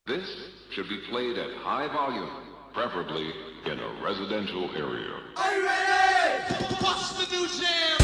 This should be played at high volume, preferably in a residential area. Are you ready? What's the new jam?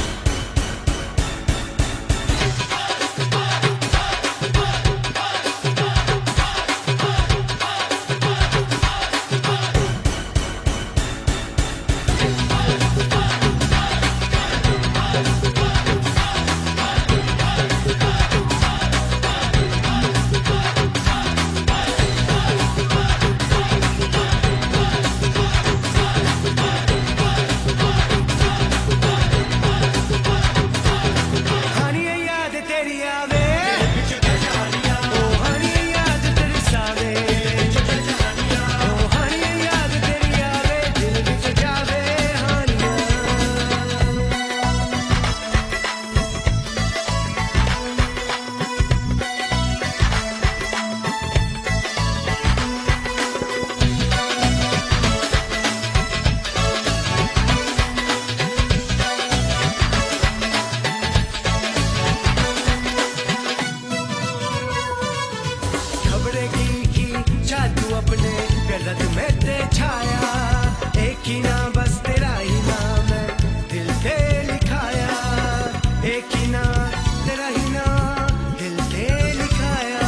अपने गलत में ते छाया एक ही ना बस तेरा ही नाम है दिल पे लिखाया एक ही ना तेरा ही नाम दिल पे लिखाया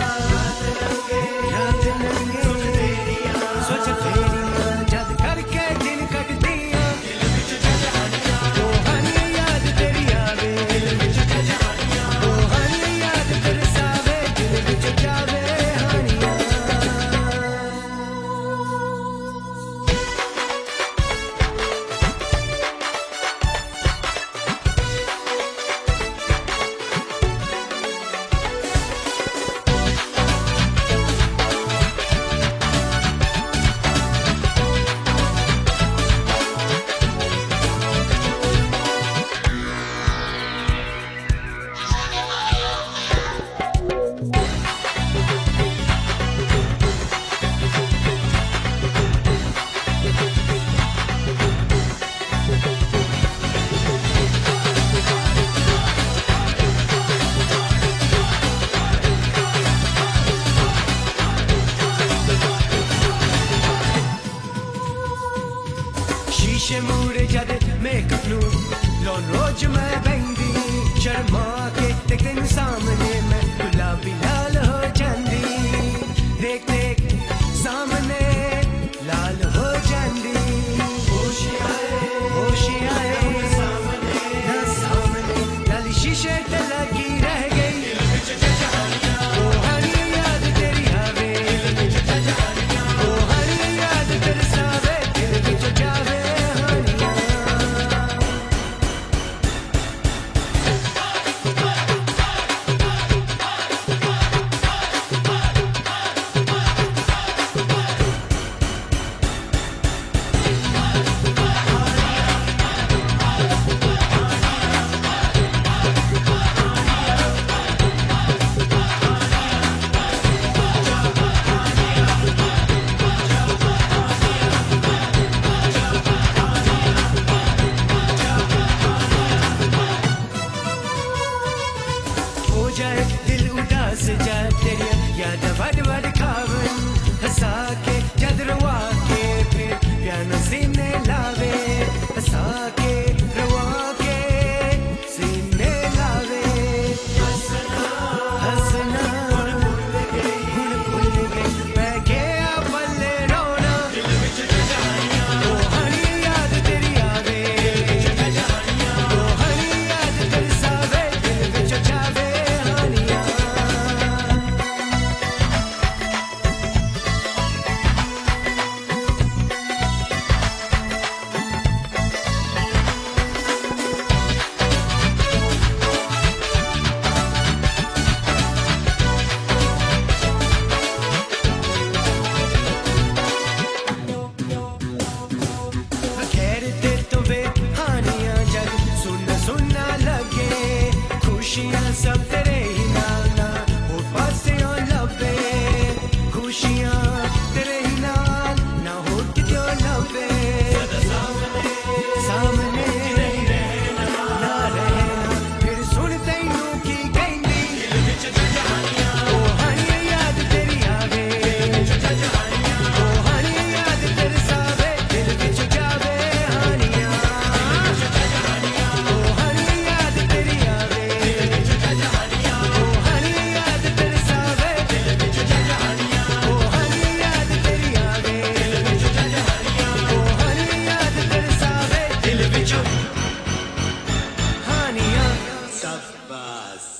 रात नंगे सोच तेरिया जद करके दिन कट दिया ओ हनी याद तेरी आवे ओ हनी याद तेरे सावे दिल विच जावे शीशे मूड़े जद मेकअप नू लो रोज मैं बहंदी शर्मा के ते तेन सामने मैं गुलाबी लाल हो जांदी देख देख सामने लाल हो जांदी होश आए ना सामने लाली शीशे ते लगी रह गई ओ हनी याद तेरी आवे ओ हनी याद तेरे सावे दिल विच जावे शाबाश